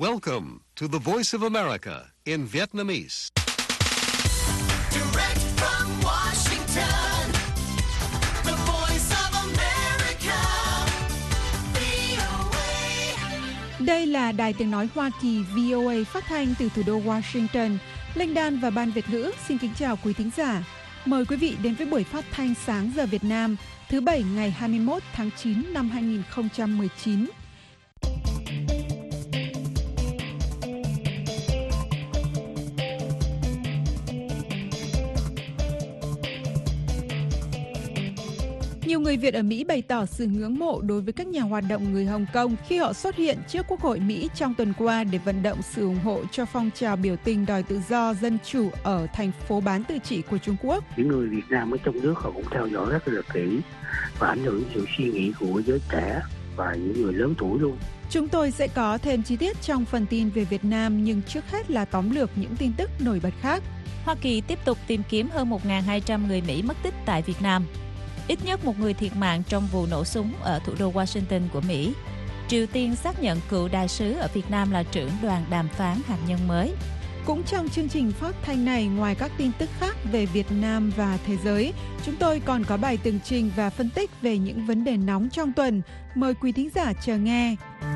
Welcome to the Voice of America in Vietnamese. Direct from Washington, the Voice of America, VOA. Đây là Đài Tiếng Nói Hoa Kỳ VOA phát thanh từ thủ đô Washington. Linh Đan và Ban Việt ngữ xin kính chào quý thính giả. Mời quý vị đến với buổi phát thanh sáng giờ Việt Nam thứ Bảy ngày 21 tháng 9 năm 2019. Nhiều người Việt ở Mỹ bày tỏ sự ngưỡng mộ đối với các nhà hoạt động người Hồng Kông khi họ xuất hiện trước Quốc hội Mỹ trong tuần qua để vận động sự ủng hộ cho phong trào biểu tình đòi tự do, dân chủ ở thành phố bán tự trị của Trung Quốc. Những người Việt Nam ở trong nước họ cũng theo dõi rất là kỹ và ảnh hưởng sự suy nghĩ của giới trẻ và những người lớn tuổi luôn. Chúng tôi sẽ có thêm chi tiết trong phần tin về Việt Nam, nhưng trước hết là tóm lược những tin tức nổi bật khác. Hoa Kỳ tiếp tục tìm kiếm hơn 1.200 người Mỹ mất tích tại Việt Nam. Ít nhất một người thiệt mạng trong vụ nổ súng ở thủ đô Washington của Mỹ. Triều Tiên xác nhận cựu đại sứ ở Việt Nam là trưởng đoàn đàm phán hạt nhân mới. Cũng trong chương trình phát thanh này, ngoài các tin tức khác về Việt Nam và thế giới, chúng tôi còn có bài tường trình và phân tích về những vấn đề nóng trong tuần. Mời quý thính giả chờ nghe.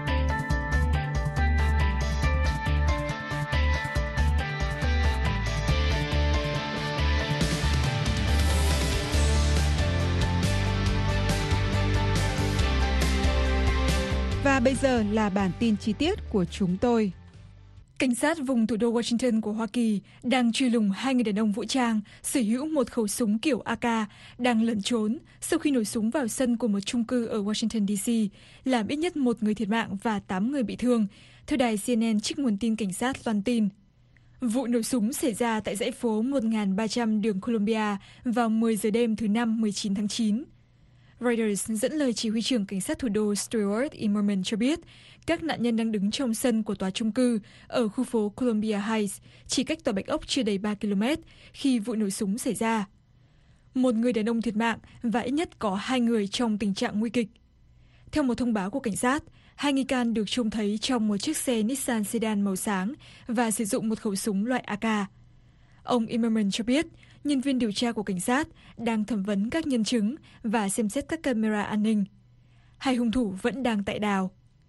Và bây giờ là bản tin chi tiết của chúng tôi. Cảnh sát vùng thủ đô Washington của Hoa Kỳ đang truy lùng hai người đàn ông vũ trang sở hữu một khẩu súng kiểu AK đang lẩn trốn sau khi nổ súng vào sân của một chung cư ở Washington DC, làm ít nhất một người thiệt mạng và 8 người bị thương, theo đài CNN trích nguồn tin cảnh sát loan tin. Vụ nổ súng xảy ra tại dãy phố 1300 đường Columbia vào 10 giờ đêm thứ Năm 19 tháng 9. Reuters dẫn lời chỉ huy trưởng cảnh sát thủ đô Stuart Immerman cho biết các nạn nhân đang đứng trong sân của tòa chung cư ở khu phố Columbia Heights, chỉ cách tòa Bạch Ốc chưa đầy 3 km khi vụ nổ súng xảy ra. Một người đàn ông thiệt mạng và ít nhất có 2 người trong tình trạng nguy kịch. Theo một thông báo của cảnh sát, 2 nghi can được trông thấy trong một chiếc xe Nissan sedan màu sáng và sử dụng một khẩu súng loại AK. Ông Immerman cho biết nhân viên điều tra của cảnh sát đang thẩm vấn các nhân chứng và xem xét các camera an ninh. 2 hung thủ vẫn đang tại đào.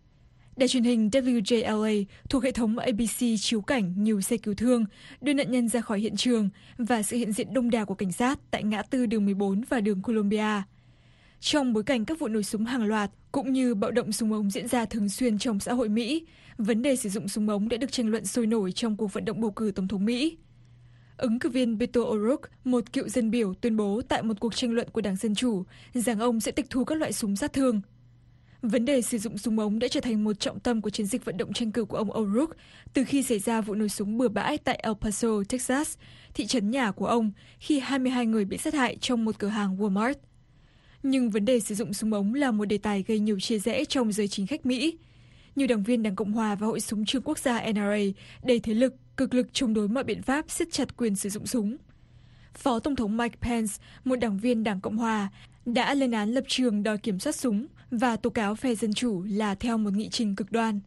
Đài truyền hình WJLA thuộc hệ thống ABC chiếu cảnh nhiều xe cứu thương đưa nạn nhân ra khỏi hiện trường và sự hiện diện đông đảo của cảnh sát tại ngã tư đường 14 và đường Columbia. Trong bối cảnh các vụ nổ súng hàng loạt cũng như bạo động súng ống diễn ra thường xuyên trong xã hội Mỹ, vấn đề sử dụng súng ống đã được tranh luận sôi nổi trong cuộc vận động bầu cử tổng thống Mỹ. Ứng cử viên Beto O'Rourke, một cựu dân biểu, tuyên bố tại một cuộc tranh luận của Đảng Dân Chủ rằng ông sẽ tịch thu các loại súng sát thương. Vấn đề sử dụng súng ống đã trở thành một trọng tâm của chiến dịch vận động tranh cử của ông O'Rourke từ khi xảy ra vụ nổ súng bừa bãi tại El Paso, Texas, thị trấn nhà của ông, khi 22 người bị sát hại trong một cửa hàng Walmart. Nhưng vấn đề sử dụng súng ống là một đề tài gây nhiều chia rẽ trong giới chính khách Mỹ. Nhiều đảng viên Đảng Cộng hòa và Hội súng trường quốc gia NRA đầy thế lực, cực lực chống đối mọi biện pháp siết chặt quyền sử dụng súng. Phó Tổng thống Mike Pence, một đảng viên Đảng Cộng hòa, đã lên án lập trường đòi kiểm soát súng và tố cáo phe Dân Chủ là theo một nghị trình cực đoan.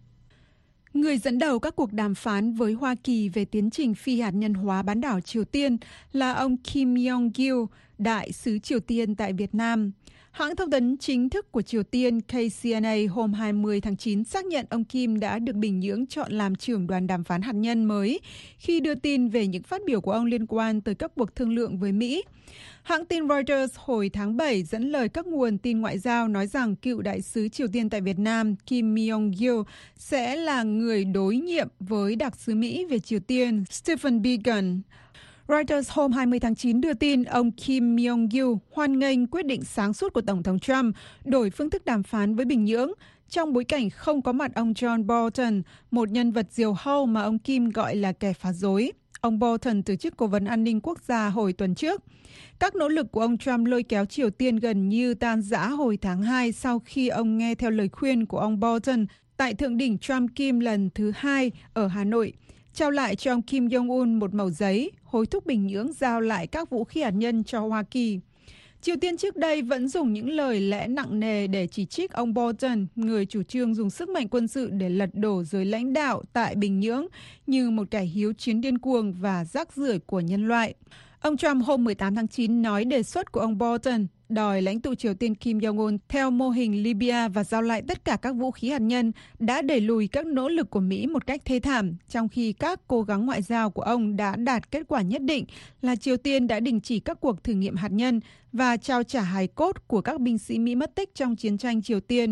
Người dẫn đầu các cuộc đàm phán với Hoa Kỳ về tiến trình phi hạt nhân hóa bán đảo Triều Tiên là ông Kim Yong-gil, đại sứ Triều Tiên tại Việt Nam. Hãng thông tấn chính thức của Triều Tiên KCNA hôm 20 tháng 9 xác nhận ông Kim đã được Bình Nhưỡng chọn làm trưởng đoàn đàm phán hạt nhân mới khi đưa tin về những phát biểu của ông liên quan tới các cuộc thương lượng với Mỹ. Hãng tin Reuters hồi tháng 7 dẫn lời các nguồn tin ngoại giao nói rằng cựu đại sứ Triều Tiên tại Việt Nam Kim Yong-gil sẽ là người đối nhiệm với đặc sứ Mỹ về Triều Tiên Stephen Biegun. Reuters hôm 20 tháng 9 đưa tin ông Kim Yong-gil hoan nghênh quyết định sáng suốt của Tổng thống Trump đổi phương thức đàm phán với Bình Nhưỡng trong bối cảnh không có mặt ông John Bolton, một nhân vật diều hâu mà ông Kim gọi là kẻ phá rối. Ông Bolton từ chức Cố vấn An ninh Quốc gia hồi tuần trước. Các nỗ lực của ông Trump lôi kéo Triều Tiên gần như tan rã hồi tháng 2 sau khi ông nghe theo lời khuyên của ông Bolton tại thượng đỉnh Trump-Kim lần thứ 2 ở Hà Nội, trao lại cho ông Kim Jong-un một mẩu giấy hối thúc Bình Nhưỡng giao lại các vũ khí hạt nhân cho Hoa Kỳ. Triều Tiên trước đây vẫn dùng những lời lẽ nặng nề để chỉ trích ông Bolton, người chủ trương dùng sức mạnh quân sự để lật đổ giới lãnh đạo tại Bình Nhưỡng, như một kẻ hiếu chiến điên cuồng và rác rưởi của nhân loại. Ông Trump hôm 18 tháng 9 nói đề xuất của ông Bolton đòi lãnh tụ Triều Tiên Kim Jong-un theo mô hình Libya và giao lại tất cả các vũ khí hạt nhân đã đẩy lùi các nỗ lực của Mỹ một cách thê thảm, trong khi các cố gắng ngoại giao của ông đã đạt kết quả nhất định là Triều Tiên đã đình chỉ các cuộc thử nghiệm hạt nhân và trao trả hài cốt của các binh sĩ Mỹ mất tích trong chiến tranh Triều Tiên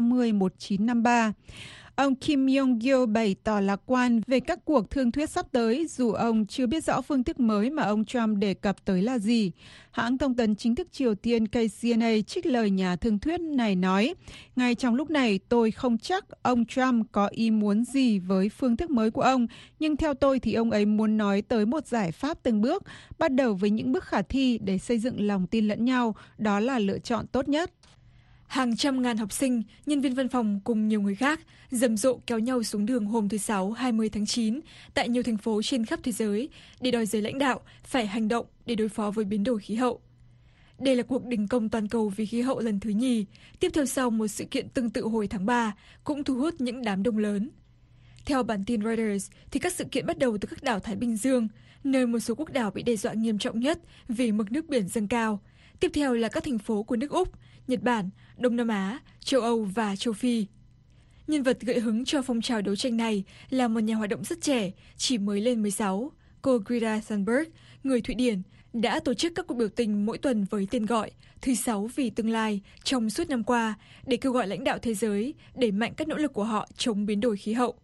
1950-1953. Ông Kim Jong-il bày tỏ lạc quan về các cuộc thương thuyết sắp tới, dù ông chưa biết rõ phương thức mới mà ông Trump đề cập tới là gì. Hãng thông tấn chính thức Triều Tiên KCNA trích lời nhà thương thuyết này nói, ngay trong lúc này tôi không chắc ông Trump có ý muốn gì với phương thức mới của ông, nhưng theo tôi thì ông ấy muốn nói tới một giải pháp từng bước, bắt đầu với những bước khả thi để xây dựng lòng tin lẫn nhau, đó là lựa chọn tốt nhất. Hàng trăm ngàn học sinh, nhân viên văn phòng cùng nhiều người khác rầm rộ kéo nhau xuống đường hôm thứ Sáu 20 tháng 9 tại nhiều thành phố trên khắp thế giới để đòi giới lãnh đạo phải hành động để đối phó với biến đổi khí hậu. Đây là cuộc đình công toàn cầu vì khí hậu lần thứ nhì, tiếp theo sau một sự kiện tương tự hồi tháng 3, cũng thu hút những đám đông lớn. Theo bản tin Reuters, thì các sự kiện bắt đầu từ các đảo Thái Bình Dương, nơi một số quốc đảo bị đe dọa nghiêm trọng nhất vì mực nước biển dâng cao. Tiếp theo là các thành phố của nước Úc, Nhật Bản, Đông Nam Á, châu Âu và châu Phi. Nhân vật gợi hứng cho phong trào đấu tranh này là một nhà hoạt động rất trẻ, chỉ mới lên 16, cô Greta Thunberg, người Thụy Điển, đã tổ chức các cuộc biểu tình mỗi tuần với tên gọi Thứ Sáu vì tương lai trong suốt năm qua để kêu gọi lãnh đạo thế giới đẩy mạnh các nỗ lực của họ chống biến đổi khí hậu.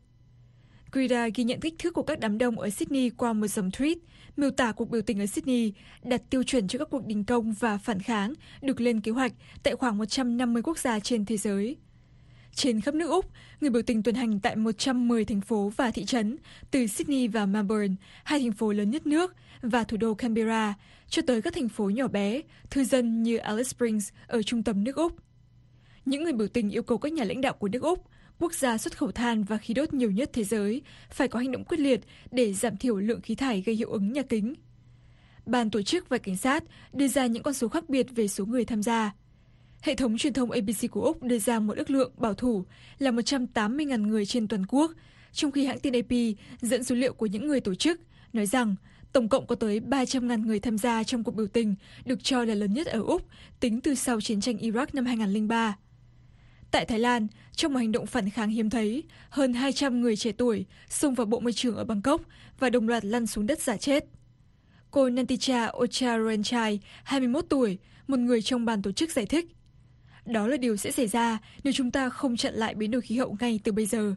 Greta ghi nhận kích thước của các đám đông ở Sydney qua một dòng tweet, miêu tả cuộc biểu tình ở Sydney đặt tiêu chuẩn cho các cuộc đình công và phản kháng được lên kế hoạch tại khoảng 150 quốc gia trên thế giới. Trên khắp nước Úc, người biểu tình tuần hành tại 110 thành phố và thị trấn, từ Sydney và Melbourne, hai thành phố lớn nhất nước, và thủ đô Canberra, cho tới các thành phố nhỏ bé, thư dân như Alice Springs ở trung tâm nước Úc. Những người biểu tình yêu cầu các nhà lãnh đạo của nước Úc, quốc gia xuất khẩu than và khí đốt nhiều nhất thế giới, phải có hành động quyết liệt để giảm thiểu lượng khí thải gây hiệu ứng nhà kính. Ban tổ chức và cảnh sát đưa ra những con số khác biệt về số người tham gia. Hệ thống truyền thông ABC của Úc đưa ra một ước lượng bảo thủ là 180.000 người trên toàn quốc, trong khi hãng tin AP dẫn số liệu của những người tổ chức, nói rằng tổng cộng có tới 300.000 người tham gia trong cuộc biểu tình được cho là lớn nhất ở Úc tính từ sau chiến tranh Iraq năm 2003. Tại Thái Lan, trong một hành động phản kháng hiếm thấy, hơn 200 người trẻ tuổi xông vào bộ môi trường ở Bangkok và đồng loạt lăn xuống đất giả chết. Cô Nanticha Ocharoenchai, 21 tuổi, một người trong ban tổ chức giải thích, đó là điều sẽ xảy ra nếu chúng ta không chặn lại biến đổi khí hậu ngay từ bây giờ.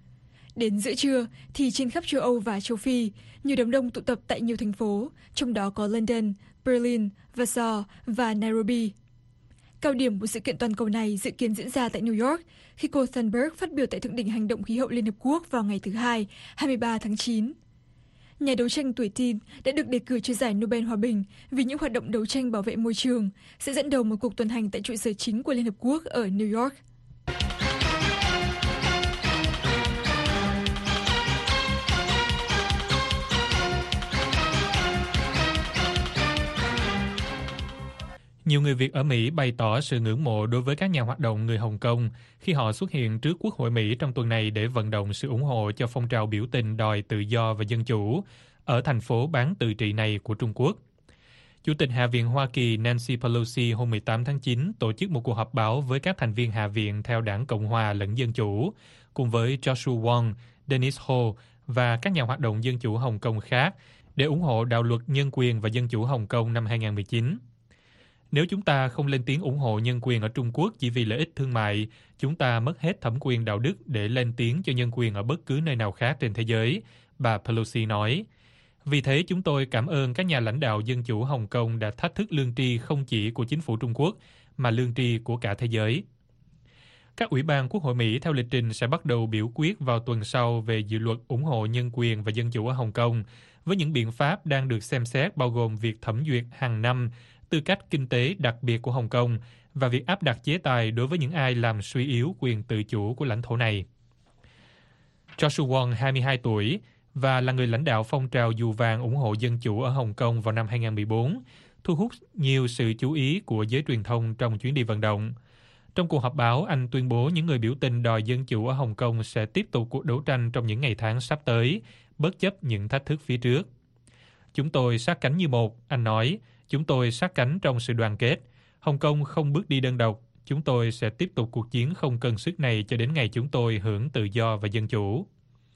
Đến giữa trưa thì trên khắp châu Âu và châu Phi, nhiều đám đông tụ tập tại nhiều thành phố, trong đó có London, Berlin, Warsaw và Nairobi. Cao điểm của sự kiện toàn cầu này dự kiến diễn ra tại New York khi cô Thunberg phát biểu tại Thượng đỉnh Hành động Khí hậu Liên Hợp Quốc vào ngày thứ Hai, 23 tháng 9. Nhà đấu tranh tuổi teen đã được đề cử cho giải Nobel Hòa bình vì những hoạt động đấu tranh bảo vệ môi trường, sẽ dẫn đầu một cuộc tuần hành tại trụ sở chính của Liên Hợp Quốc ở New York. Nhiều người Việt ở Mỹ bày tỏ sự ngưỡng mộ đối với các nhà hoạt động người Hồng Kông khi họ xuất hiện trước Quốc hội Mỹ trong tuần này để vận động sự ủng hộ cho phong trào biểu tình đòi tự do và dân chủ ở thành phố bán tự trị này của Trung Quốc. Chủ tịch Hạ viện Hoa Kỳ Nancy Pelosi hôm 18 tháng 9 tổ chức một cuộc họp báo với các thành viên Hạ viện theo đảng Cộng hòa lẫn Dân chủ, cùng với Joshua Wong, Dennis Ho và các nhà hoạt động dân chủ Hồng Kông khác để ủng hộ đạo luật nhân quyền và dân chủ Hồng Kông năm 2019. Nếu chúng ta không lên tiếng ủng hộ nhân quyền ở Trung Quốc chỉ vì lợi ích thương mại, chúng ta mất hết thẩm quyền đạo đức để lên tiếng cho nhân quyền ở bất cứ nơi nào khác trên thế giới, bà Pelosi nói. Vì thế chúng tôi cảm ơn các nhà lãnh đạo dân chủ Hồng Kông đã thách thức lương tri không chỉ của chính phủ Trung Quốc, mà lương tri của cả thế giới. Các ủy ban Quốc hội Mỹ theo lịch trình sẽ bắt đầu biểu quyết vào tuần sau về dự luật ủng hộ nhân quyền và dân chủ ở Hồng Kông, với những biện pháp đang được xem xét bao gồm việc thẩm duyệt hàng năm tư cách kinh tế đặc biệt của Hồng Kông và việc áp đặt chế tài đối với những ai làm suy yếu quyền tự chủ của lãnh thổ này. Joshua Wong, 22 tuổi, và là người lãnh đạo phong trào dù vàng ủng hộ dân chủ ở Hồng Kông vào năm 2014, thu hút nhiều sự chú ý của giới truyền thông trong chuyến đi vận động. Trong cuộc họp báo, anh tuyên bố những người biểu tình đòi dân chủ ở Hồng Kông sẽ tiếp tục cuộc đấu tranh trong những ngày tháng sắp tới, bất chấp những thách thức phía trước. Chúng tôi sát cánh như một, anh nói. Chúng tôi sát cánh trong sự đoàn kết. Hồng Kông không bước đi đơn độc. Chúng tôi sẽ tiếp tục cuộc chiến không cân sức này cho đến ngày chúng tôi hưởng tự do và dân chủ.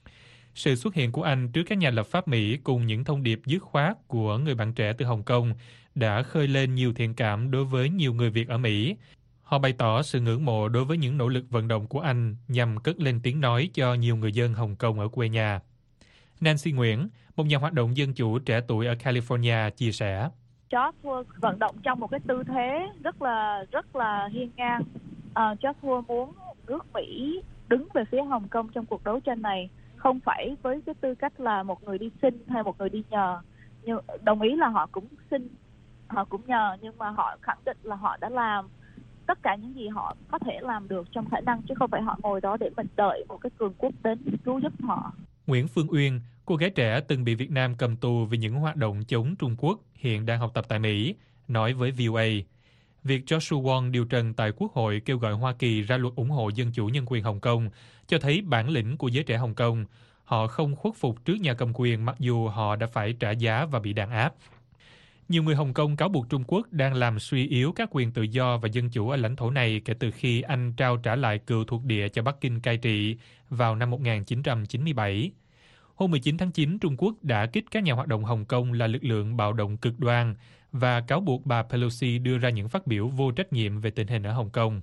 Sự xuất hiện của anh trước các nhà lập pháp Mỹ cùng những thông điệp dứt khoát của người bạn trẻ từ Hồng Kông đã khơi lên nhiều thiện cảm đối với nhiều người Việt ở Mỹ. Họ bày tỏ sự ngưỡng mộ đối với những nỗ lực vận động của anh nhằm cất lên tiếng nói cho nhiều người dân Hồng Kông ở quê nhà. Nancy Nguyễn, một nhà hoạt động dân chủ trẻ tuổi ở California, chia sẻ. Joshua vận động trong một cái tư thế rất là hiên ngang. Joshua muốn nước Mỹ đứng về phía Hồng Kông trong cuộc đấu tranh này, không phải với cái tư cách là một người đi xin hay một người đi nhờ. Nhưng đồng ý là họ cũng xin, họ cũng nhờ, nhưng mà họ khẳng định là họ đã làm tất cả những gì họ có thể làm được trong khả năng, chứ không phải họ ngồi đó để mình đợi một cái cường quốc đến cứu giúp họ. Nguyễn Phương Uyên, cô gái trẻ từng bị Việt Nam cầm tù vì những hoạt động chống Trung Quốc, hiện đang học tập tại Mỹ, nói với VOA. Việc Joshua Wong điều trần tại Quốc hội kêu gọi Hoa Kỳ ra luật ủng hộ dân chủ nhân quyền Hồng Kông cho thấy bản lĩnh của giới trẻ Hồng Kông. Họ không khuất phục trước nhà cầm quyền mặc dù họ đã phải trả giá và bị đàn áp. Nhiều người Hồng Kông cáo buộc Trung Quốc đang làm suy yếu các quyền tự do và dân chủ ở lãnh thổ này kể từ khi Anh trao trả lại cựu thuộc địa cho Bắc Kinh cai trị vào năm 1997. Hôm 19 tháng 9, Trung Quốc đã kích các nhà hoạt động Hồng Kông là lực lượng bạo động cực đoan và cáo buộc bà Pelosi đưa ra những phát biểu vô trách nhiệm về tình hình ở Hồng Kông.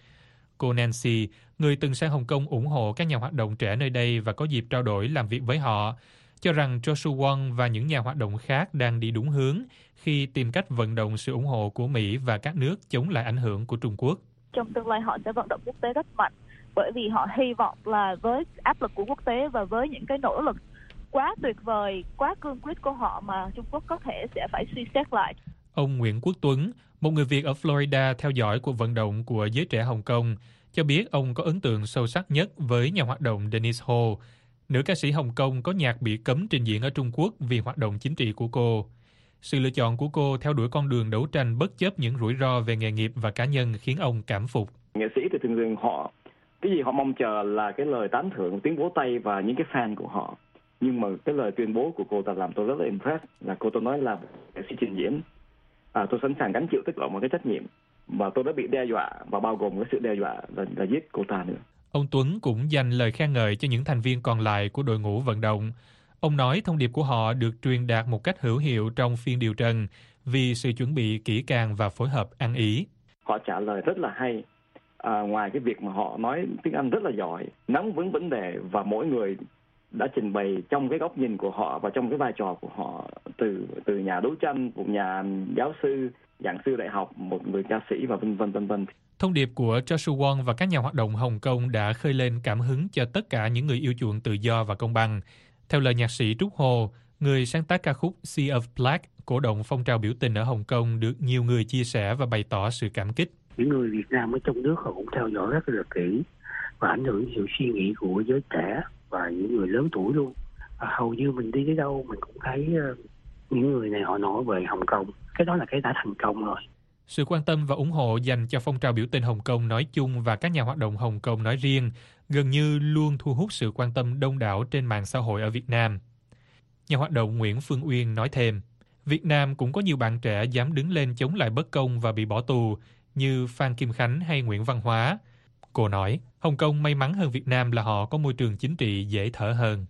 Cô Nancy, người từng sang Hồng Kông ủng hộ các nhà hoạt động trẻ nơi đây và có dịp trao đổi làm việc với họ, cho rằng Joshua Wong và những nhà hoạt động khác đang đi đúng hướng khi tìm cách vận động sự ủng hộ của Mỹ và các nước chống lại ảnh hưởng của Trung Quốc. Trong tương lai họ sẽ vận động quốc tế rất mạnh, bởi vì họ hy vọng là với áp lực của quốc tế và với những cái nỗ lực quá tuyệt vời, quá cương quyết của họ mà Trung Quốc có thể sẽ phải suy xét lại. Ông Nguyễn Quốc Tuấn, một người Việt ở Florida theo dõi cuộc vận động của giới trẻ Hồng Kông, cho biết ông có ấn tượng sâu sắc nhất với nhà hoạt động Denise Ho, nữ ca sĩ Hồng Kông có nhạc bị cấm trình diễn ở Trung Quốc vì hoạt động chính trị của cô. Sự lựa chọn của cô theo đuổi con đường đấu tranh bất chấp những rủi ro về nghề nghiệp và cá nhân khiến ông cảm phục. Nghệ sĩ thì thường họ cái gì họ mong chờ là cái lời tán thưởng, tiếng vỗ tay và những cái fan của họ. Nhưng mà cái lời tuyên bố của cô ta làm tôi rất là impressed, là cô ta nói là nghệ sĩ trình diễn, tôi sẵn sàng gánh chịu tất cả mọi cái trách nhiệm và tôi đã bị đe dọa và bao gồm cái sự đe dọa là giết cô ta nữa. Ông Tuấn cũng dành lời khen ngợi cho những thành viên còn lại của đội ngũ vận động. Ông nói thông điệp của họ được truyền đạt một cách hữu hiệu trong phiên điều trần vì sự chuẩn bị kỹ càng và phối hợp ăn ý. Họ trả lời rất là hay. Ngoài cái việc mà họ nói tiếng Anh rất là giỏi, nắm vững vấn đề và mỗi người đã trình bày trong cái góc nhìn của họ và trong cái vai trò của họ, từ nhà đấu tranh, một nhà giáo sư, giảng sư đại học, một người ca sĩ và vân vân. Thông điệp của Joshua Wong và các nhà hoạt động Hồng Kông đã khơi lên cảm hứng cho tất cả những người yêu chuộng tự do và công bằng. Theo lời nhạc sĩ Trúc Hồ, người sáng tác ca khúc Sea of Black, cổ động phong trào biểu tình ở Hồng Kông được nhiều người chia sẻ và bày tỏ sự cảm kích. Những người Việt Nam ở trong nước họ cũng theo dõi rất là kỹ và ảnh hưởng sự suy nghĩ của giới trẻ và những người lớn tuổi luôn. Hầu như mình đi tới đâu mình cũng thấy những người này họ nói về Hồng Kông. Cái đó là cái đã thành công rồi. Sự quan tâm và ủng hộ dành cho phong trào biểu tình Hồng Kông nói chung và các nhà hoạt động Hồng Kông nói riêng gần như luôn thu hút sự quan tâm đông đảo trên mạng xã hội ở Việt Nam. Nhà hoạt động Nguyễn Phương Uyên nói thêm, Việt Nam cũng có nhiều bạn trẻ dám đứng lên chống lại bất công và bị bỏ tù như Phan Kim Khánh hay Nguyễn Văn Hóa. Cô nói, Hồng Kông may mắn hơn Việt Nam là họ có môi trường chính trị dễ thở hơn.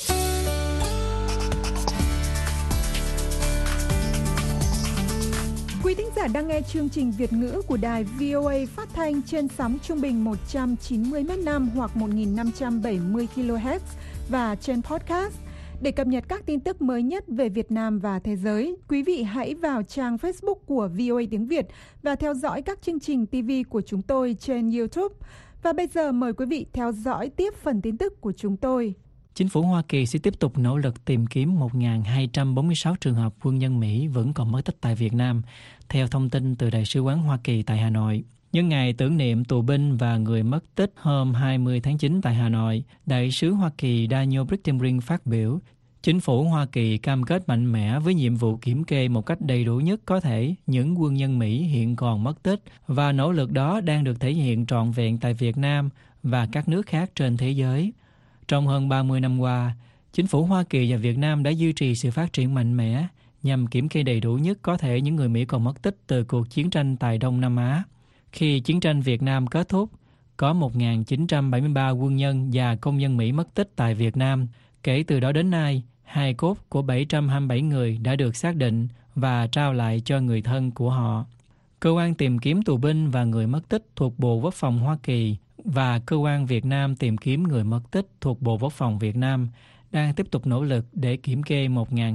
Quý thính giả đang nghe chương trình Việt ngữ của đài VOA phát thanh trên sóng trung bình 190 m/s hoặc 1570 kHz và trên podcast. Để cập nhật các tin tức mới nhất về Việt Nam và thế giới, quý vị hãy vào trang Facebook của VOA tiếng Việt và theo dõi các chương trình TV của chúng tôi trên YouTube. Và bây giờ mời quý vị theo dõi tiếp phần tin tức của chúng tôi. Chính phủ Hoa Kỳ sẽ tiếp tục nỗ lực tìm kiếm 1.246 trường hợp quân nhân Mỹ vẫn còn mất tích tại Việt Nam, theo thông tin từ Đại sứ quán Hoa Kỳ tại Hà Nội. Nhân ngày tưởng niệm tù binh và người mất tích hôm 20 tháng 9 tại Hà Nội, Đại sứ Hoa Kỳ Daniel Brittenbrink phát biểu, Chính phủ Hoa Kỳ cam kết mạnh mẽ với nhiệm vụ kiểm kê một cách đầy đủ nhất có thể những quân nhân Mỹ hiện còn mất tích, và nỗ lực đó đang được thể hiện trọn vẹn tại Việt Nam và các nước khác trên thế giới. Trong hơn 30 năm qua, chính phủ Hoa Kỳ và Việt Nam đã duy trì sự phát triển mạnh mẽ nhằm kiểm kê đầy đủ nhất có thể những người Mỹ còn mất tích từ cuộc chiến tranh tại Đông Nam Á. Khi chiến tranh Việt Nam kết thúc, có 1.973 quân nhân và công dân Mỹ mất tích tại Việt Nam. Kể từ đó đến nay, hài cốt của 727 người đã được xác định và trao lại cho người thân của họ. Cơ quan tìm kiếm tù binh và người mất tích thuộc Bộ Quốc phòng Hoa Kỳ và Cơ quan Việt Nam tìm kiếm người mất tích thuộc Bộ Quốc phòng Việt Nam đang tiếp tục nỗ lực để kiểm kê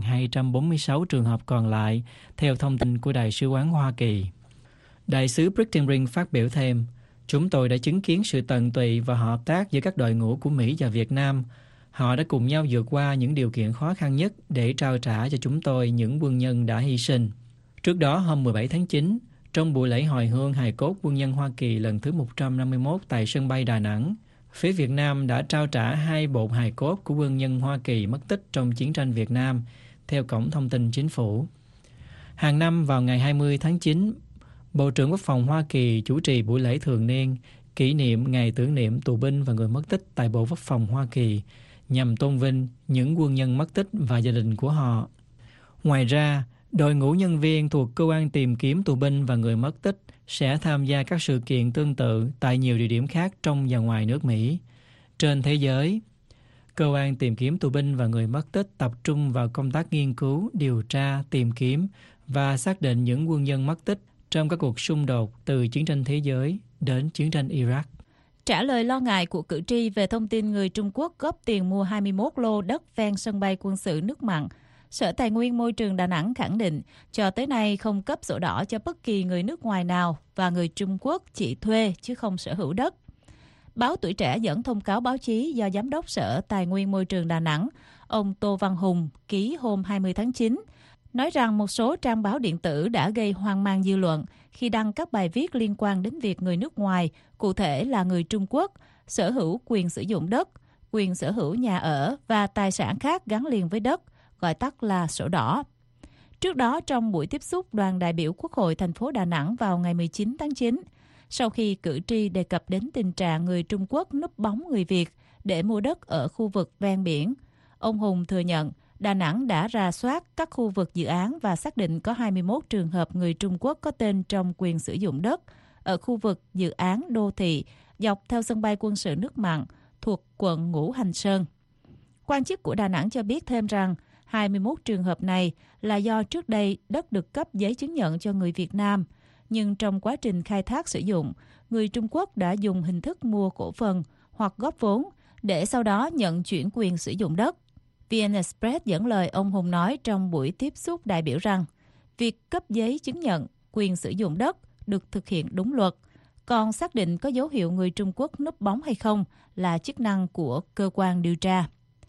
1.246 trường hợp còn lại, theo thông tin của Đại sứ quán Hoa Kỳ. Đại sứ Britton phát biểu thêm, chúng tôi đã chứng kiến sự tận tụy và hợp tác giữa các đội ngũ của Mỹ và Việt Nam. Họ đã cùng nhau vượt qua những điều kiện khó khăn nhất để trao trả cho chúng tôi những quân nhân đã hy sinh. Trước đó, hôm 17 tháng 9, trong buổi lễ hồi hương hài cốt quân nhân Hoa Kỳ lần thứ 151 tại sân bay Đà Nẵng, phía Việt Nam đã trao trả 2 bộ hài cốt của quân nhân Hoa Kỳ mất tích trong chiến tranh Việt Nam, theo cổng thông tin chính phủ. Hàng năm vào ngày 20 tháng 9, Bộ trưởng Quốc phòng Hoa Kỳ chủ trì buổi lễ thường niên kỷ niệm ngày tưởng niệm tù binh và người mất tích tại Bộ Quốc phòng Hoa Kỳ, nhằm tôn vinh những quân nhân mất tích và gia đình của họ. Ngoài ra, đội ngũ nhân viên thuộc Cơ quan tìm kiếm tù binh và người mất tích sẽ tham gia các sự kiện tương tự tại nhiều địa điểm khác trong và ngoài nước Mỹ. Trên thế giới, Cơ quan tìm kiếm tù binh và người mất tích tập trung vào công tác nghiên cứu, điều tra, tìm kiếm và xác định những quân nhân mất tích trong các cuộc xung đột từ chiến tranh thế giới đến chiến tranh Iraq. Trả lời lo ngại của cử tri về thông tin người Trung Quốc góp tiền mua 21 lô đất ven sân bay quân sự nước mặn, Sở Tài nguyên Môi trường Đà Nẵng khẳng định cho tới nay không cấp sổ đỏ cho bất kỳ người nước ngoài nào và người Trung Quốc chỉ thuê chứ không sở hữu đất. Báo Tuổi Trẻ dẫn thông cáo báo chí do Giám đốc Sở Tài nguyên Môi trường Đà Nẵng, ông Tô Văn Hùng ký hôm 20 tháng 9, nói rằng một số trang báo điện tử đã gây hoang mang dư luận khi đăng các bài viết liên quan đến việc người nước ngoài, cụ thể là người Trung Quốc, sở hữu quyền sử dụng đất, quyền sở hữu nhà ở và tài sản khác gắn liền với đất, gọi tắt là sổ đỏ. Trước đó, trong buổi tiếp xúc đoàn đại biểu Quốc hội thành phố Đà Nẵng vào ngày 19 tháng 9, sau khi cử tri đề cập đến tình trạng người Trung Quốc núp bóng người Việt để mua đất ở khu vực ven biển, ông Hùng thừa nhận Đà Nẵng đã rà soát các khu vực dự án và xác định có 21 trường hợp người Trung Quốc có tên trong quyền sử dụng đất ở khu vực dự án đô thị dọc theo sân bay quân sự nước mặn thuộc quận Ngũ Hành Sơn. Quan chức của Đà Nẵng cho biết thêm rằng 21 trường hợp này là do trước đây đất được cấp giấy chứng nhận cho người Việt Nam, nhưng trong quá trình khai thác sử dụng, người Trung Quốc đã dùng hình thức mua cổ phần hoặc góp vốn để sau đó nhận chuyển quyền sử dụng đất. VN Express dẫn lời ông Hùng nói trong buổi tiếp xúc đại biểu rằng việc cấp giấy chứng nhận quyền sử dụng đất được thực hiện đúng luật, còn xác định có dấu hiệu người Trung Quốc núp bóng hay không là chức năng của cơ quan điều tra.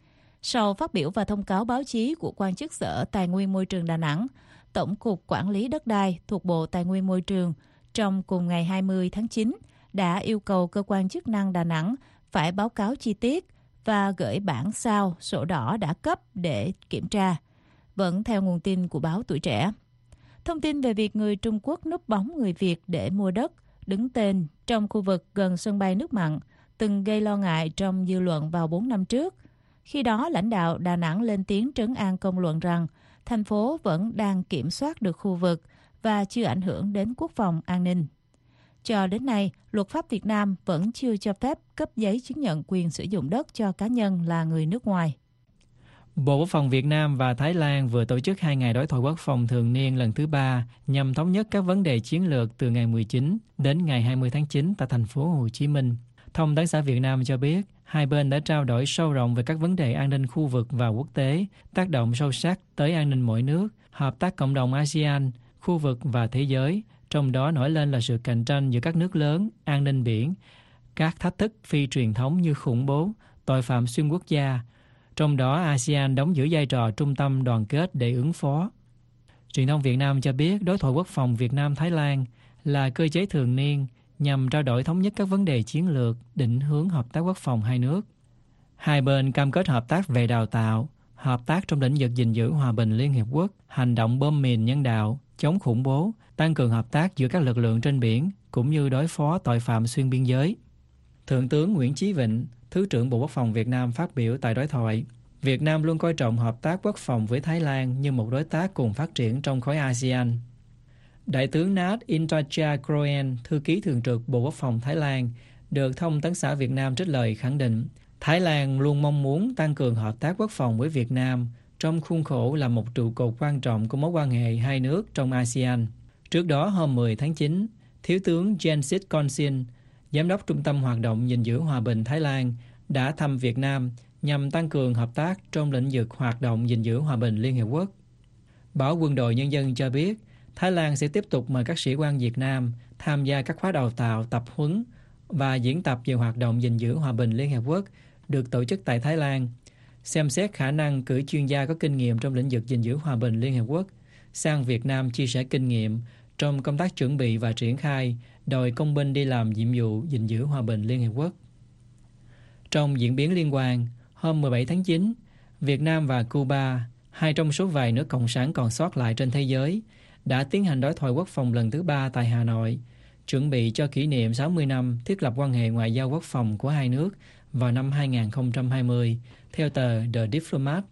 Sau phát biểu và thông cáo báo chí của quan chức Sở Tài nguyên Môi trường Đà Nẵng, Tổng cục Quản lý Đất đai thuộc Bộ Tài nguyên Môi trường trong cùng ngày 20 tháng 9 đã yêu cầu cơ quan chức năng Đà Nẵng phải báo cáo chi tiết và gửi bản sao sổ đỏ đã cấp để kiểm tra, vẫn theo nguồn tin của báo Tuổi Trẻ. Thông tin về việc người Trung Quốc núp bóng người Việt để mua đất, đứng tên trong khu vực gần sân bay nước mặn từng gây lo ngại trong dư luận vào 4 năm trước. Khi đó, lãnh đạo Đà Nẵng lên tiếng trấn an công luận rằng thành phố vẫn đang kiểm soát được khu vực và chưa ảnh hưởng đến quốc phòng an ninh. Cho đến nay, luật pháp Việt Nam vẫn chưa cho phép cấp giấy chứng nhận quyền sử dụng đất cho cá nhân là người nước ngoài. Bộ Quốc phòng Việt Nam và Thái Lan vừa tổ chức 2 ngày đối thoại quốc phòng thường niên lần thứ 3 nhằm thống nhất các vấn đề chiến lược từ ngày 19 đến ngày 20 tháng 9 tại thành phố Hồ Chí Minh. Thông tấn xã Việt Nam cho biết, hai bên đã trao đổi sâu rộng về các vấn đề an ninh khu vực và quốc tế, tác động sâu sắc tới an ninh mỗi nước, hợp tác cộng đồng ASEAN, khu vực và thế giới, trong đó nổi lên là sự cạnh tranh giữa các nước lớn, an ninh biển, các thách thức phi truyền thống như khủng bố, tội phạm xuyên quốc gia. Trong đó, ASEAN đóng giữ vai trò trung tâm đoàn kết để ứng phó. Truyền thông Việt Nam cho biết đối thoại quốc phòng Việt Nam-Thái Lan là cơ chế thường niên nhằm trao đổi thống nhất các vấn đề chiến lược, định hướng hợp tác quốc phòng hai nước. Hai bên cam kết hợp tác về đào tạo, hợp tác trong lĩnh vực gìn giữ hòa bình Liên Hiệp Quốc, hành động bom mìn nhân đạo, chống khủng bố, tăng cường hợp tác giữa các lực lượng trên biển, cũng như đối phó tội phạm xuyên biên giới. Thượng tướng Nguyễn Chí Vịnh, Thứ trưởng Bộ Quốc phòng Việt Nam phát biểu tại đối thoại, Việt Nam luôn coi trọng hợp tác quốc phòng với Thái Lan như một đối tác cùng phát triển trong khối ASEAN. Đại tướng Nat Intrachakroen, Thư ký Thường trực Bộ Quốc phòng Thái Lan, được Thông tấn xã Việt Nam trích lời khẳng định, Thái Lan luôn mong muốn tăng cường hợp tác quốc phòng với Việt Nam trong khuôn khổ là một trụ cột quan trọng của mối quan hệ hai nước trong ASEAN. Trước đó hôm 10 tháng 9, Thiếu tướng Jensit Konsin, Giám đốc Trung tâm Hoạt động gìn giữ hòa bình Thái Lan, đã thăm Việt Nam nhằm tăng cường hợp tác trong lĩnh vực hoạt động gìn giữ hòa bình Liên Hiệp Quốc. Báo Quân đội Nhân dân cho biết, Thái Lan sẽ tiếp tục mời các sĩ quan Việt Nam tham gia các khóa đào tạo, tập huấn và diễn tập về hoạt động gìn giữ hòa bình Liên Hiệp Quốc được tổ chức tại Thái Lan, xem xét khả năng cử chuyên gia có kinh nghiệm trong lĩnh vực gìn giữ hòa bình Liên Hiệp Quốc sang Việt Nam chia sẻ kinh nghiệm trong công tác chuẩn bị và triển khai đội công binh đi làm nhiệm vụ gìn giữ hòa bình Liên Hiệp Quốc. Trong diễn biến liên quan, hôm 17 tháng 9, Việt Nam và Cuba, hai trong số vài nước cộng sản còn sót lại trên thế giới, đã tiến hành đối thoại quốc phòng lần thứ 3 tại Hà Nội, chuẩn bị cho kỷ niệm 60 năm thiết lập quan hệ ngoại giao quốc phòng của hai nước vào năm 2020, theo tờ The Diplomat.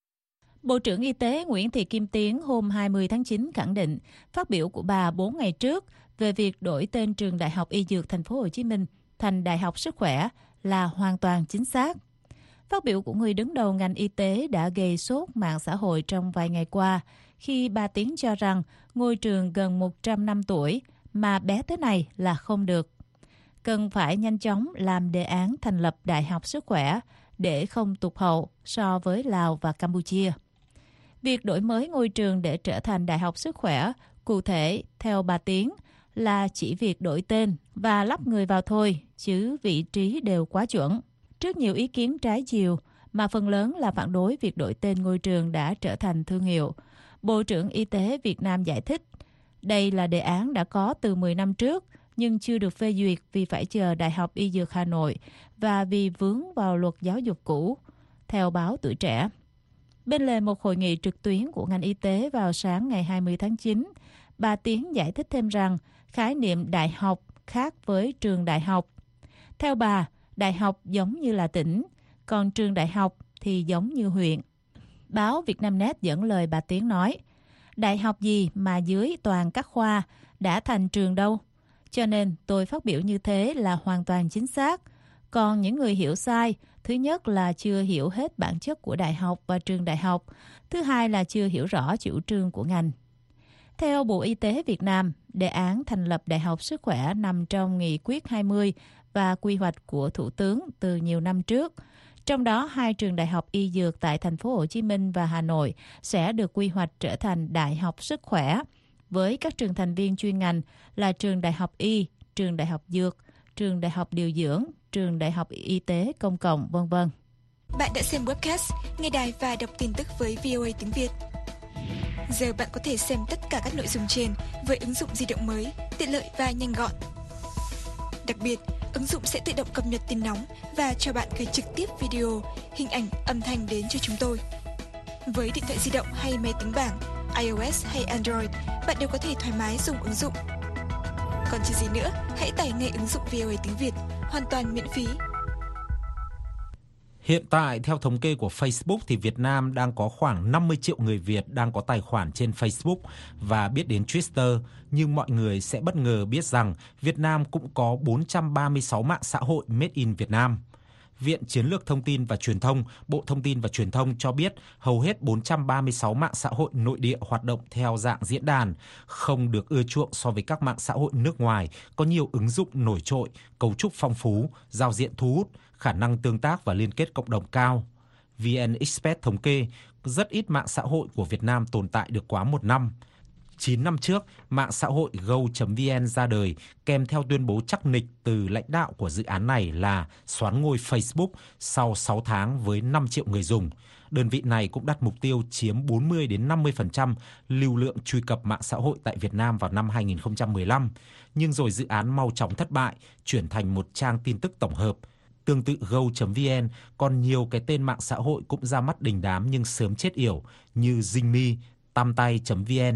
Bộ trưởng Y tế Nguyễn Thị Kim Tiến hôm 20 tháng 9 khẳng định phát biểu của bà 4 ngày trước về việc đổi tên Trường Đại học Y Dược Thành phố Hồ Chí Minh thành Đại học Sức khỏe là hoàn toàn chính xác. Phát biểu của người đứng đầu ngành y tế đã gây sốt mạng xã hội trong vài ngày qua khi bà Tiến cho rằng ngôi trường gần 100 năm tuổi mà bé thế này là không được. Cần phải nhanh chóng làm đề án thành lập Đại học Sức khỏe để không tụt hậu so với Lào và Campuchia. Việc đổi mới ngôi trường để trở thành Đại học Sức khỏe, cụ thể, theo bà Tiến, là chỉ việc đổi tên và lắp người vào thôi, chứ vị trí đều quá chuẩn. Trước nhiều ý kiến trái chiều, mà phần lớn là phản đối việc đổi tên ngôi trường đã trở thành thương hiệu, Bộ trưởng Y tế Việt Nam giải thích, đây là đề án đã có từ 10 năm trước, nhưng chưa được phê duyệt vì phải chờ Đại học Y Dược Hà Nội và vì vướng vào luật giáo dục cũ, theo báo Tuổi Trẻ. Bên lề một hội nghị trực tuyến của ngành y tế vào sáng ngày 20 tháng 9, bà Tiến giải thích thêm rằng khái niệm đại học khác với trường đại học. Theo bà, đại học giống như là tỉnh, còn trường đại học thì giống như huyện. Báo Vietnamnet dẫn lời bà Tiến nói, đại học gì mà dưới toàn các khoa đã thành trường đâu. Cho nên tôi phát biểu như thế là hoàn toàn chính xác. Còn những người hiểu sai, thứ nhất là chưa hiểu hết bản chất của đại học và trường đại học. Thứ hai là chưa hiểu rõ chủ trương của ngành. Theo Bộ Y tế Việt Nam, đề án thành lập Đại học Sức khỏe nằm trong Nghị quyết 20 và quy hoạch của Thủ tướng từ nhiều năm trước. Trong đó, 2 trường đại học y dược tại thành phố Hồ Chí Minh và Hà Nội sẽ được quy hoạch trở thành Đại học Sức khỏe, với các trường thành viên chuyên ngành là Trường Đại học Y, Trường Đại học Dược, Trường Đại học Điều dưỡng, Trường Đại học Y tế Công cộng, v.v. Bạn đã xem webcast, nghe đài và đọc tin tức với VOA tiếng Việt. Giờ bạn có thể xem tất cả các nội dung trên với ứng dụng di động mới, tiện lợi và nhanh gọn. Đặc biệt, ứng dụng sẽ tự động cập nhật tin nóng và cho bạn gửi trực tiếp video, hình ảnh, âm thanh đến cho chúng tôi. Với điện thoại di động hay máy tính bảng, iOS hay Android, bạn đều có thể thoải mái dùng ứng dụng. Còn chờ gì nữa, hãy tải ngay ứng dụng VOA tiếng Việt, hoàn toàn miễn phí. Hiện tại, theo thống kê của Facebook thì Việt Nam đang có khoảng 50 triệu người Việt đang có tài khoản trên Facebook và biết đến Twitter, nhưng mọi người sẽ bất ngờ biết rằng Việt Nam cũng có 436 mạng xã hội made in Việt Nam. Viện Chiến lược Thông tin và Truyền thông, Bộ Thông tin và Truyền thông cho biết hầu hết 436 mạng xã hội nội địa hoạt động theo dạng diễn đàn, không được ưa chuộng so với các mạng xã hội nước ngoài, có nhiều ứng dụng nổi trội, cấu trúc phong phú, giao diện thu hút, khả năng tương tác và liên kết cộng đồng cao. VN Express thống kê, rất ít mạng xã hội của Việt Nam tồn tại được quá 1 năm. 9 năm trước, mạng xã hội go.vn ra đời kèm theo tuyên bố chắc nịch từ lãnh đạo của dự án này là soán ngôi Facebook sau 6 tháng với 5 triệu người dùng. Đơn vị này cũng đặt mục tiêu chiếm 40-50% lưu lượng truy cập mạng xã hội tại Việt Nam vào năm 2015. Nhưng rồi dự án mau chóng thất bại, chuyển thành một trang tin tức tổng hợp. Tương tự Go.vn, còn nhiều cái tên mạng xã hội cũng ra mắt đình đám nhưng sớm chết yểu như Zingme, Tamtay.vn,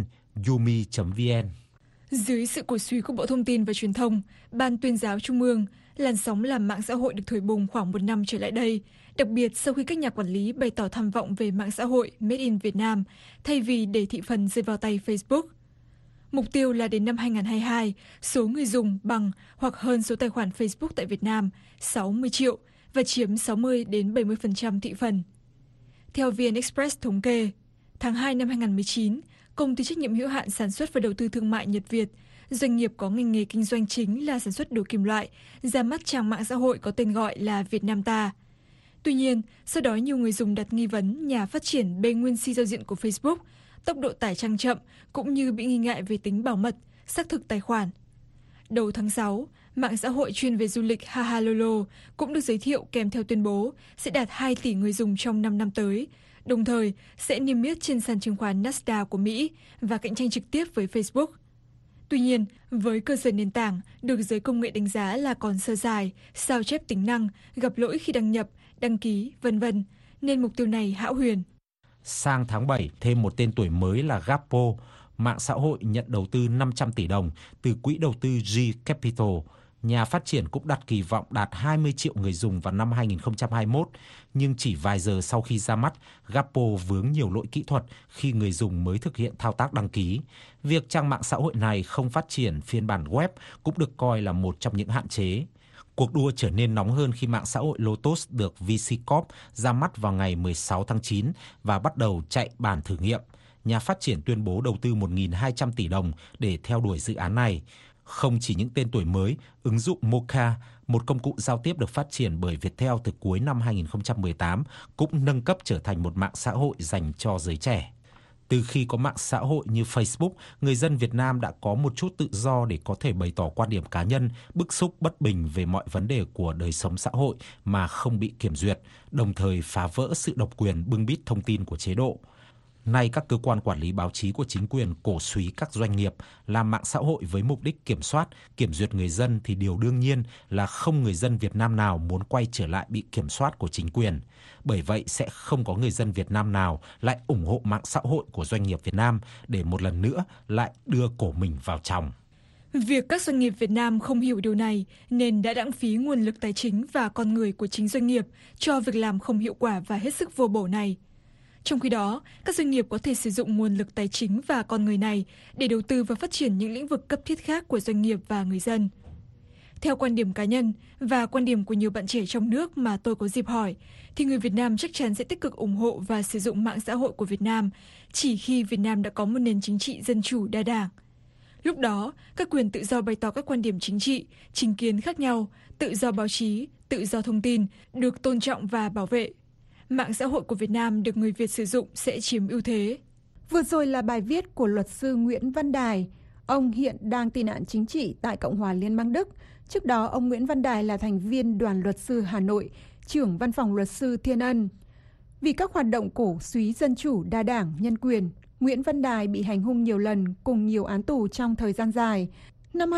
Yumi.vn. Dưới sự cổ suý của Bộ Thông tin và Truyền thông, Ban Tuyên giáo Trung ương, làn sóng làm mạng xã hội được thổi bùng khoảng 1 năm trở lại đây, đặc biệt sau khi các nhà quản lý bày tỏ tham vọng về mạng xã hội Made in Việt Nam thay vì để thị phần rơi vào tay Facebook. Mục tiêu là đến năm 2022, số người dùng bằng hoặc hơn số tài khoản Facebook tại Việt Nam 60 triệu và chiếm 60 đến 70% thị phần. Theo VN Express thống kê, tháng 2 năm 2019, Công ty trách nhiệm hữu hạn sản xuất và đầu tư thương mại Nhật Việt, doanh nghiệp có ngành nghề kinh doanh chính là sản xuất đồ kim loại, ra mắt trang mạng xã hội có tên gọi là Việt Nam Ta. Tuy nhiên, sau đó nhiều người dùng đặt nghi vấn nhà phát triển bê nguyên si giao diện của Facebook, tốc độ tải trang chậm cũng như bị nghi ngại về tính bảo mật, xác thực tài khoản. Đầu tháng 6, mạng xã hội chuyên về du lịch Hahalolo cũng được giới thiệu kèm theo tuyên bố sẽ đạt 2 tỷ người dùng trong 5 năm tới, đồng thời sẽ niêm yết trên sàn chứng khoán Nasdaq của Mỹ và cạnh tranh trực tiếp với Facebook. Tuy nhiên, với cơ sở nền tảng được giới công nghệ đánh giá là còn sơ sài, sao chép tính năng, gặp lỗi khi đăng nhập, đăng ký, vân vân, nên mục tiêu này hão huyền. Sang tháng 7, thêm một tên tuổi mới là Gapo, mạng xã hội nhận đầu tư 500 tỷ đồng từ quỹ đầu tư G Capital. Nhà phát triển cũng đặt kỳ vọng đạt 20 triệu người dùng vào năm 2021, nhưng chỉ vài giờ sau khi ra mắt, Gapo vướng nhiều lỗi kỹ thuật khi người dùng mới thực hiện thao tác đăng ký. Việc trang mạng xã hội này không phát triển phiên bản web cũng được coi là một trong những hạn chế. Cuộc đua trở nên nóng hơn khi mạng xã hội Lotus được VC Corp ra mắt vào ngày 16 tháng 9 và bắt đầu chạy bản thử nghiệm. Nhà phát triển tuyên bố đầu tư 1.200 tỷ đồng để theo đuổi dự án này. Không chỉ những tên tuổi mới, ứng dụng Mocha, một công cụ giao tiếp được phát triển bởi Viettel từ cuối năm 2018, cũng nâng cấp trở thành một mạng xã hội dành cho giới trẻ. Từ khi có mạng xã hội như Facebook, người dân Việt Nam đã có một chút tự do để có thể bày tỏ quan điểm cá nhân, bức xúc bất bình về mọi vấn đề của đời sống xã hội mà không bị kiểm duyệt, đồng thời phá vỡ sự độc quyền bưng bít thông tin của chế độ. Nay các cơ quan quản lý báo chí của chính quyền cổ súy các doanh nghiệp làm mạng xã hội với mục đích kiểm soát, kiểm duyệt người dân thì điều đương nhiên là không người dân Việt Nam nào muốn quay trở lại bị kiểm soát của chính quyền. Bởi vậy sẽ không có người dân Việt Nam nào lại ủng hộ mạng xã hội của doanh nghiệp Việt Nam để một lần nữa lại đưa cổ mình vào chòng. Việc các doanh nghiệp Việt Nam không hiểu điều này nên đã lãng phí nguồn lực tài chính và con người của chính doanh nghiệp cho việc làm không hiệu quả và hết sức vô bổ này. Trong khi đó, các doanh nghiệp có thể sử dụng nguồn lực tài chính và con người này để đầu tư và phát triển những lĩnh vực cấp thiết khác của doanh nghiệp và người dân. Theo quan điểm cá nhân và quan điểm của nhiều bạn trẻ trong nước mà tôi có dịp hỏi, thì người Việt Nam chắc chắn sẽ tích cực ủng hộ và sử dụng mạng xã hội của Việt Nam chỉ khi Việt Nam đã có một nền chính trị dân chủ đa đảng. Lúc đó, các quyền tự do bày tỏ các quan điểm chính trị, chính kiến khác nhau, tự do báo chí, tự do thông tin được tôn trọng và bảo vệ. Mạng xã hội của Việt Nam được người Việt sử dụng sẽ chiếm ưu thế. Vừa rồi là bài viết của luật sư Nguyễn Văn Đài. Ông hiện đang tị nạn chính trị tại Cộng hòa Liên bang Đức. Trước đó, ông Nguyễn Văn Đài là thành viên Đoàn luật sư Hà Nội, trưởng văn phòng luật sư Thiên Ân. Vì các hoạt động cổ súy dân chủ, đa đảng, nhân quyền, Nguyễn Văn Đài bị hành hung nhiều lần cùng nhiều án tù trong thời gian dài. Năm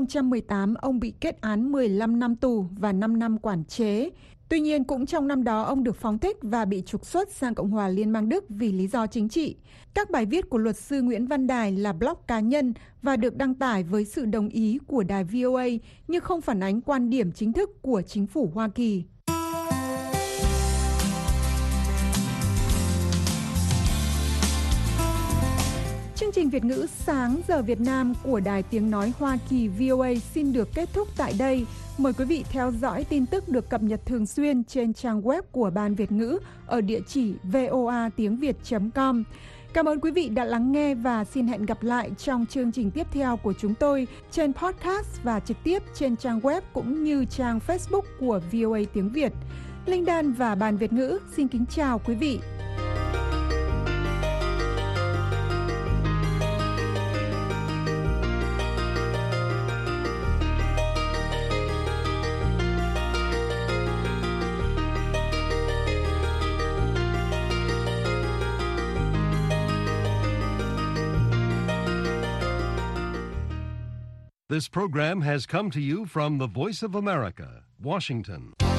2018, ông bị kết án 15 năm tù và 5 năm quản chế. Tuy nhiên, cũng trong năm đó, ông được phóng thích và bị trục xuất sang Cộng hòa Liên bang Đức vì lý do chính trị. Các bài viết của luật sư Nguyễn Văn Đài là blog cá nhân và được đăng tải với sự đồng ý của đài VOA, nhưng không phản ánh quan điểm chính thức của chính phủ Hoa Kỳ. Chương trình Việt ngữ sáng giờ Việt Nam của Đài Tiếng Nói Hoa Kỳ VOA xin được kết thúc tại đây. Mời quý vị theo dõi tin tức được cập nhật thường xuyên trên trang web của Ban Việt ngữ ở địa chỉ voatiengviet.com. Cảm ơn quý vị đã lắng nghe và xin hẹn gặp lại trong chương trình tiếp theo của chúng tôi trên podcast và trực tiếp trên trang web cũng như trang Facebook của VOA Tiếng Việt. Linh Đan và Ban Việt ngữ xin kính chào quý vị. This program has come to you from the Voice of America, Washington.